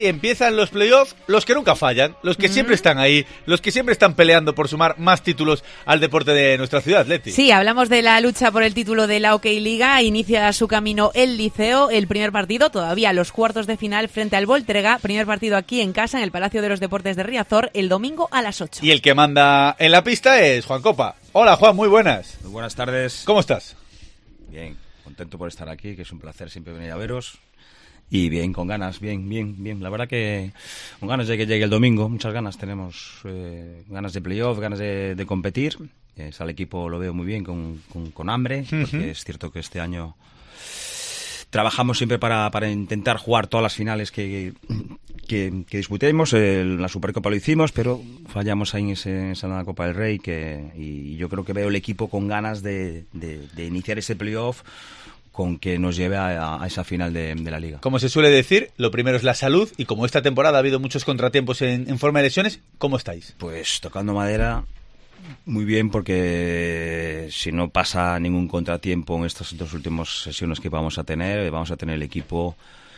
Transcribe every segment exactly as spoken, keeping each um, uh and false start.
Empiezan los playoffs, los que nunca fallan, los que mm. siempre están ahí, los que siempre están peleando por sumar más títulos al deporte de nuestra ciudad, Leti. Sí, hablamos de la lucha por el título de la Hockey Liga. Inicia su camino el Liceo, el primer partido, todavía los cuartos de final frente al Voltrega. Primer partido aquí en casa, en el Palacio de los Deportes de Riazor, el domingo a las ocho. Y el que manda en la pista es Juan Copa. Hola, Juan, muy buenas. Muy buenas tardes. ¿Cómo estás? Bien, contento por estar aquí, que es un placer siempre venir a veros. Y bien, con ganas, bien, bien, bien. La verdad que con ganas de que llegue el domingo, muchas ganas tenemos, eh, ganas de playoff, ganas de, de competir. Eh, al equipo lo veo muy bien, con, con, con hambre, uh-huh. porque es cierto que este año trabajamos siempre para, para intentar jugar todas las finales que, que, que disputemos. Eh, la Supercopa lo hicimos, pero fallamos ahí en, ese, en esa Copa del Rey. Que, y yo creo que veo el equipo con ganas de, de, de iniciar ese playoff, con que nos lleve a, a esa final de, de la Liga. Como se suele decir, lo primero es la salud, y como esta temporada ha habido muchos contratiempos en, en forma de lesiones, ¿cómo estáis? Pues tocando madera, muy bien, porque si no pasa ningún contratiempo en estas dos últimas sesiones que vamos a tener, vamos a tener el equipo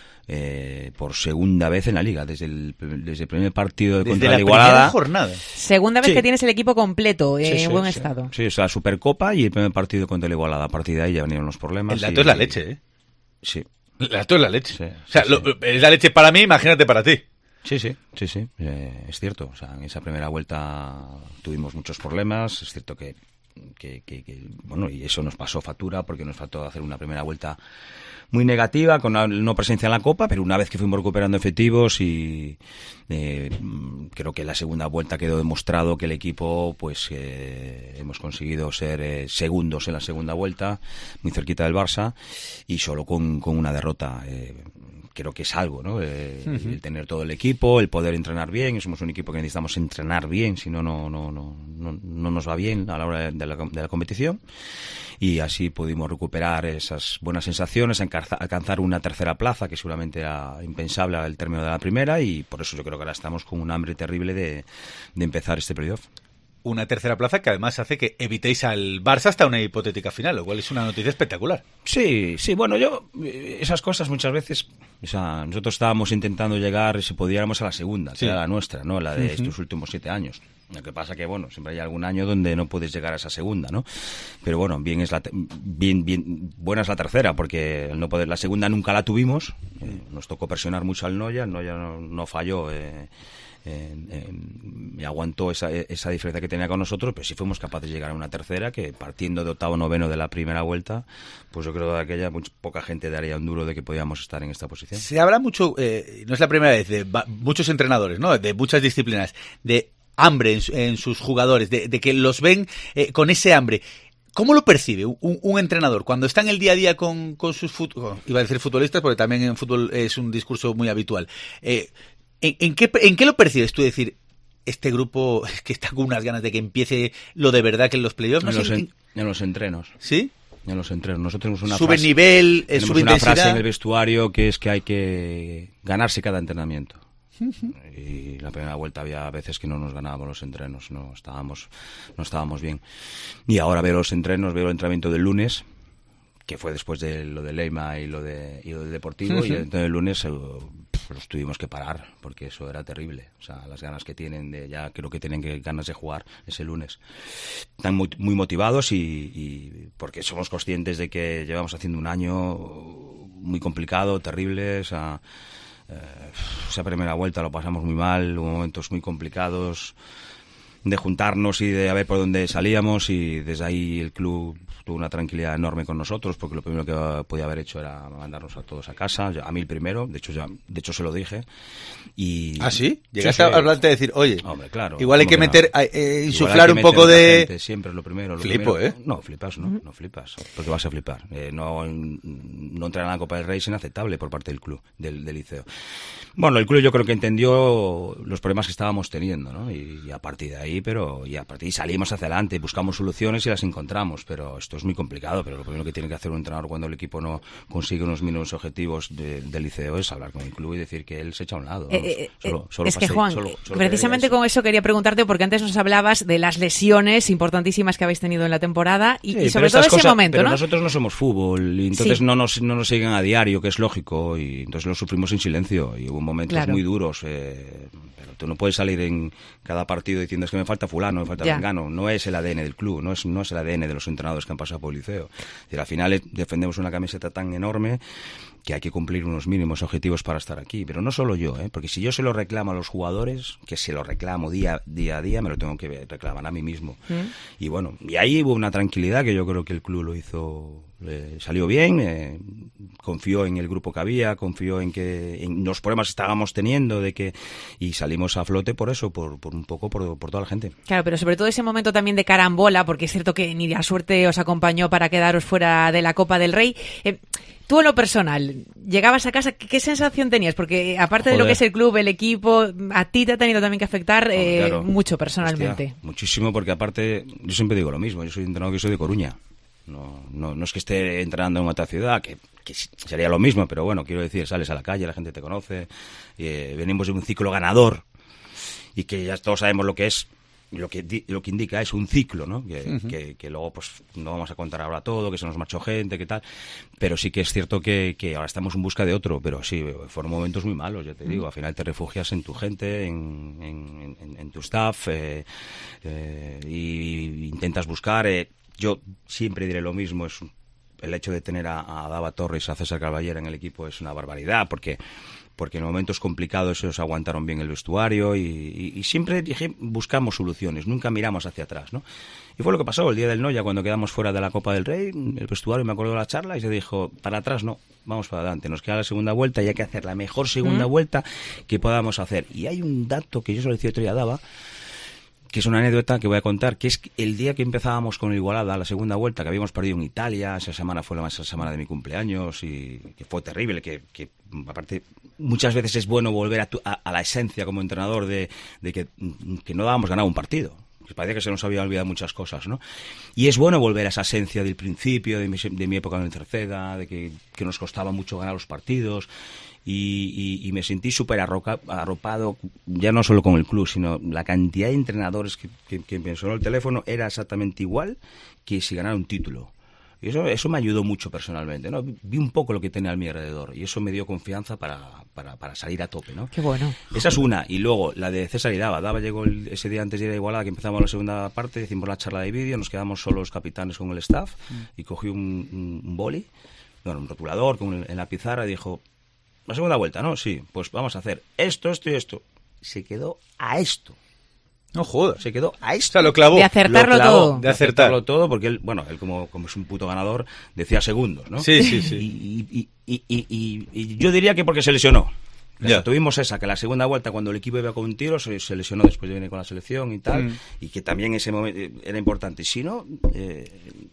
Eh, por segunda vez en la Liga, desde el, desde el primer partido de contra la la Igualada. Jornada. Segunda vez sí. que tienes el equipo completo, eh, sí, sí, en buen sí. estado. Sí, o sea, la Supercopa y el primer partido contra la Igualada. A partir de ahí ya vinieron los problemas. El dato y, es la leche, ¿eh? Sí. El dato es la leche. Sí, o sea, sí, lo, sí. es la leche para mí, imagínate para ti. Sí, sí, sí, sí. Eh, es cierto. O sea, en esa primera vuelta tuvimos muchos problemas. Es cierto que, que, que, que bueno, y eso nos pasó factura, porque nos faltó hacer una primera vuelta muy negativa, con la no presencia en la Copa, pero una vez que fuimos recuperando efectivos y eh, creo que en la segunda vuelta quedó demostrado que el equipo, pues eh, hemos conseguido ser eh, segundos en la segunda vuelta, muy cerquita del Barça, y solo con, con una derrota. Eh, creo que es algo, ¿no? Eh, uh-huh. El tener todo el equipo, el poder entrenar bien. Somos un equipo que necesitamos entrenar bien, si no, no, no, no, no nos va bien a la hora de la, de la competición. Y así pudimos recuperar esas buenas sensaciones, alcanzar una tercera plaza, que seguramente era impensable al término de la primera, y por eso yo creo que ahora estamos con un hambre terrible de, de empezar este playoff. Una tercera plaza que además hace que evitéis al Barça hasta una hipotética final, lo cual es una noticia espectacular. Sí, sí, bueno, yo, esas cosas muchas veces, o sea, nosotros estábamos intentando llegar, si pudiéramos, a la segunda, sí. que era la nuestra, ¿no? La de uh-huh. estos últimos siete años. Lo que pasa que, bueno, siempre hay algún año donde no puedes llegar a esa segunda, ¿no? Pero bueno, bien es la te- bien, bien, buena es la tercera, porque el no poder, la segunda nunca la tuvimos, eh, nos tocó presionar mucho al Noya, el Noya no, no falló, eh, En, en, y aguantó esa, esa diferencia que tenía con nosotros, pero sí fuimos capaces de llegar a una tercera, que partiendo de octavo noveno de la primera vuelta, pues yo creo que de aquella mucha, poca gente daría un duro de que podíamos estar en esta posición. Se habla mucho, eh, no es la primera vez, de ba- muchos entrenadores, ¿no? De muchas disciplinas, de hambre en, en sus jugadores, de, de que los ven eh, con ese hambre. ¿Cómo lo percibe un, un entrenador cuando está en el día a día con, con sus fut- iba a decir futbolistas, porque también en fútbol es un discurso muy habitual? Eh, ¿En, en, qué, ¿En qué lo percibes tú? Decir, este grupo es que está con unas ganas de que empiece lo de verdad que en los playoffs. No en, sé, los en, en... en los entrenos. ¿Sí? En los entrenos. Nosotros tenemos una sube frase, nivel, eh, sube una intensidad. frase en el vestuario que es que hay que ganarse cada entrenamiento. Uh-huh. Y la primera vuelta había veces que no nos ganábamos los entrenos, no estábamos, no estábamos bien. Y ahora veo los entrenos, veo el entrenamiento del lunes, que fue después de lo de Leima y lo de y lo del Deportivo, uh-huh. y entonces el lunes eh, los tuvimos que parar, porque eso era terrible. O sea, las ganas que tienen de, ya creo que tienen que, ganas de jugar ese lunes. Están muy, muy motivados y, y porque somos conscientes de que llevamos haciendo un año muy complicado, terrible. O sea, eh, esa primera vuelta lo pasamos muy mal, hubo momentos muy complicados de juntarnos y de a ver por dónde salíamos, y desde ahí el club tuvo una tranquilidad enorme con nosotros, porque lo primero que podía haber hecho era mandarnos a todos a casa, a mí el primero, de hecho ya, de hecho se lo dije. Y ¿ah, sí? Llegaste sí, sí. a hablarte de decir, oye, hombre, claro, igual hay que meter, no. eh, insuflar un poco de... Gente, siempre es lo primero. Lo Flipo, primero. ¿eh? No, flipas, no, no flipas, porque vas a flipar. Eh, no, no entrar en la Copa del Rey es inaceptable por parte del club, del, del Liceo. Bueno, el club yo creo que entendió los problemas que estábamos teniendo, ¿no? Y, y a partir de ahí ahí, pero y a partir de ahí salimos hacia adelante, buscamos soluciones y las encontramos, pero esto es muy complicado, pero lo primero que tiene que hacer un entrenador cuando el equipo no consigue unos mínimos objetivos de, del liceo es hablar con el club y decir que él se echa a un lado. ¿no? Eh, eh, solo, solo es que pasé, Juan, solo, solo precisamente eso. con eso quería preguntarte, porque antes nos hablabas de las lesiones importantísimas que habéis tenido en la temporada y, Sí, y sobre todo ese cosas, momento, pero ¿no? nosotros no somos fútbol y entonces Sí. no nos no nos siguen a diario, que es lógico, y entonces lo sufrimos en silencio y hubo momentos Claro. muy duros, eh, pero tú no puedes salir en cada partido diciendo es que me falta fulano, me falta Ya. vengano, no es el A D N del club, no es no es el A D N de los entrenadores que han pasado por el liceo. Es decir, al final eh, defendemos una camiseta tan enorme que hay que cumplir unos mínimos objetivos para estar aquí, pero no solo yo, ¿eh? Porque si yo se lo reclamo a los jugadores, que se lo reclamo día, día a día, me lo tengo que reclamar a mí mismo. ¿Mm? Y bueno, y ahí hubo una tranquilidad que yo creo que el club lo hizo, eh, salió bien, eh, confió en el grupo que había, confió en que en los problemas que estábamos teniendo de que y salimos a flote por eso, por, por un poco por, por toda la gente. Claro, pero sobre todo ese momento también de carambola, porque es cierto que ni la suerte os acompañó para quedaros fuera de la Copa del Rey. Eh, Tú en lo personal, llegabas a casa, ¿qué, qué sensación tenías? Porque aparte Joder. de lo que es el club, el equipo, a ti te ha tenido también que afectar eh, oh, claro. mucho personalmente. Hostia, muchísimo, porque aparte, yo siempre digo lo mismo, yo soy entrenador que soy de Coruña. No, no, no es que esté entrenando en otra ciudad, que, que sería lo mismo, pero bueno, quiero decir, sales a la calle, la gente te conoce, eh, venimos de un ciclo ganador y que ya todos sabemos lo que es. Lo que, lo que indica es un ciclo, ¿no? Que, uh-huh. que, que luego pues no vamos a contar ahora todo, que se nos marchó gente, que tal, pero sí que es cierto que, que ahora estamos en busca de otro, pero sí, fueron momentos muy malos, ya te uh-huh. digo, al final te refugias en tu gente, en, en, en, en tu staff, eh, eh, y intentas buscar, eh, yo siempre diré lo mismo, es el hecho de tener a, a Dava Torres, a César Caballera en el equipo es una barbaridad, porque porque en momentos complicados ellos aguantaron bien el vestuario y, y, y siempre dije, buscamos soluciones, nunca miramos hacia atrás, ¿no? Y fue lo que pasó el día del Noya, cuando quedamos fuera de la Copa del Rey, el vestuario, me acuerdo de la charla, y se dijo, para atrás no, vamos para adelante, nos queda la segunda vuelta y hay que hacer la mejor segunda mm. vuelta que podamos hacer. Y hay un dato que yo se lo decía otro día a Dava, que es una anécdota que voy a contar, que es el día que empezábamos con el Igualada, la segunda vuelta, que habíamos perdido en Italia, esa semana fue la más semana de mi cumpleaños y que fue terrible, que, que aparte muchas veces es bueno volver a, tu, a, a la esencia como entrenador de, de que, que no dábamos ganado un partido. Que parecía que se nos había olvidado muchas cosas, ¿no? Y es bueno volver a esa esencia del principio, de mi, de mi época en el Cerceda, de que, que nos costaba mucho ganar los partidos. Y, y, y me sentí súper arropado, ya no solo con el club, sino la cantidad de entrenadores que, que, que me sonó el teléfono era exactamente igual que si ganara un título. Y eso, eso me ayudó mucho personalmente, ¿no? Vi un poco lo que tenía a mi alrededor y eso me dio confianza para, para, para salir a tope, ¿no? Qué bueno. Esa es una. Y luego la de César y Dava. Dava llegó el, ese día antes de ir a Igualada, que empezamos la segunda parte, hicimos la charla de vídeo, nos quedamos solo los capitanes con el staff mm. y cogí un, un, un boli, bueno, un rotulador con, en la pizarra y dijo... La segunda vuelta, ¿no? Sí, pues vamos a hacer esto, esto y esto. Se quedó a esto. No jodas. Se quedó a esto. O sea, lo clavó. De acertarlo lo clavó, todo. De acertar. acertarlo todo, porque él, bueno, él como, como es un puto ganador, decía segundos, ¿no? Sí, sí, sí. Y, y, y, y, y, y yo diría que porque se lesionó. O sea, ya. Tuvimos esa, que la segunda vuelta, cuando el equipo iba con un tiro, se, se lesionó después de venir con la selección y tal, mm. y que también ese momento era importante. Si no... Eh,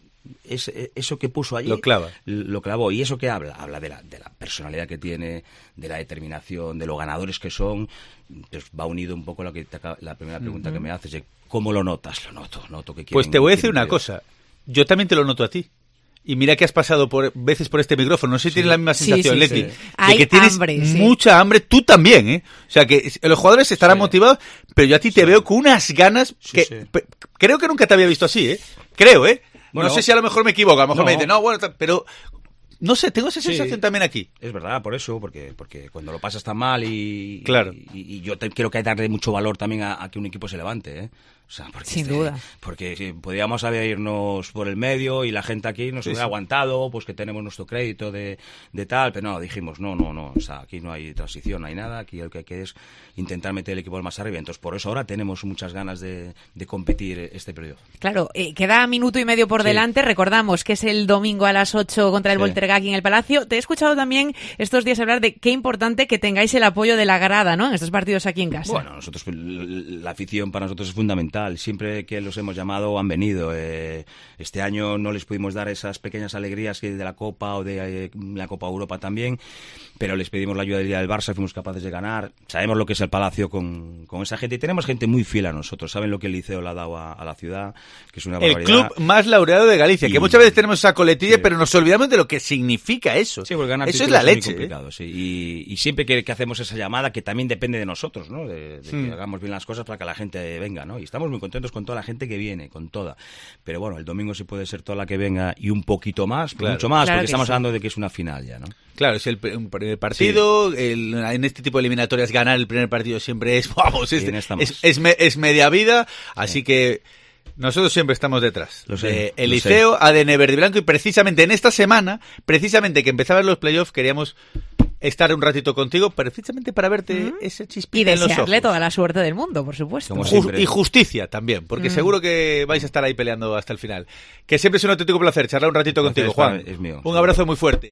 Es, eso que puso allí lo clava lo clavó y eso que habla habla de la, de la personalidad que tiene, de la determinación, de los ganadores que son, pues va unido un poco a lo que te, la primera pregunta uh-huh. que me haces de cómo lo notas. Lo noto, noto que quieren, pues te voy a decir una cosa, yo también te lo noto a ti. Y mira que has pasado por veces por este micrófono, no sé si sí. tienes la misma sensación, sí, sí, Leti, sí. de Hay que tienes hambre, sí. mucha hambre, tú también, ¿eh? O sea, que los jugadores estarán sí. motivados, pero yo a ti te sí. veo con unas ganas que sí, sí. P- creo que nunca te había visto así, ¿eh? Creo, ¿eh? Bueno, no sé si a lo mejor me equivoco, a lo mejor no. me dicen, no, bueno, pero... No sé, tengo esa sensación sí, también aquí. Es verdad, por eso, porque porque cuando lo pasas tan mal y... Claro. Y, y yo te, creo que hay que darle mucho valor también a, a que un equipo se levante, ¿eh? O sea, porque Sin este, duda. Porque si podíamos irnos por el medio y la gente aquí nos sí, hubiera sí. aguantado, pues que tenemos nuestro crédito de, de tal, pero no, dijimos, no, no, no, o sea, aquí no hay transición, no hay nada, aquí lo que hay que es intentar meter el equipo más arriba. Entonces, por eso ahora tenemos muchas ganas de, de competir este periodo. Claro, eh, queda minuto y medio por sí. delante, recordamos que es el domingo a las ocho contra el sí. Volterga aquí en el Palacio. Te he escuchado también estos días hablar de qué importante que tengáis el apoyo de la grada, ¿no? En estos partidos aquí en casa. Bueno, nosotros, la afición para nosotros es fundamental. tal. Siempre que los hemos llamado han venido. Eh, este año no les pudimos dar esas pequeñas alegrías que de la Copa o de eh, la Copa Europa también, pero les pedimos la ayuda del día del Barça, fuimos capaces de ganar. Sabemos lo que es el Palacio con, con esa gente y tenemos gente muy fiel a nosotros. Saben lo que el Liceo le ha dado a, a la ciudad, que es una el barbaridad. club más laureado de Galicia, Y- que muchas veces tenemos esa coletilla, sí. pero nos olvidamos de lo que significa eso. Sí, porque ganar eso es títulos la muy leche. ¿eh? complicado, sí. Y, y siempre que, que hacemos esa llamada, que también depende de nosotros, ¿no? De, de Hmm. que hagamos bien las cosas para que la gente venga, ¿no? Y estamos muy contentos con toda la gente que viene, con toda. Pero bueno, el domingo sí puede ser toda la que venga y un poquito más, Claro. mucho más, Claro porque que estamos sí. hablando de que es una final ya, ¿no? Claro, es el, pr- un primer partido. El- en este tipo de eliminatorias ganar el primer partido siempre es, vamos, es, Y en esta es, más. es me- es media vida. Así que nosotros siempre estamos detrás. Lo sé, de el lo Liceo, A D N Verde y Blanco. Y precisamente en esta semana, precisamente que empezaban los playoffs, queríamos estar un ratito contigo, precisamente para verte ese Y chispita en los ojos. desearle toda la suerte del mundo, por supuesto. Como Ju- siempre. y justicia también, porque Mm. seguro que vais a estar ahí peleando hasta el final. Que siempre es un auténtico placer charlar un ratito El placer contigo, es Juan. para- es mío. Un abrazo muy fuerte.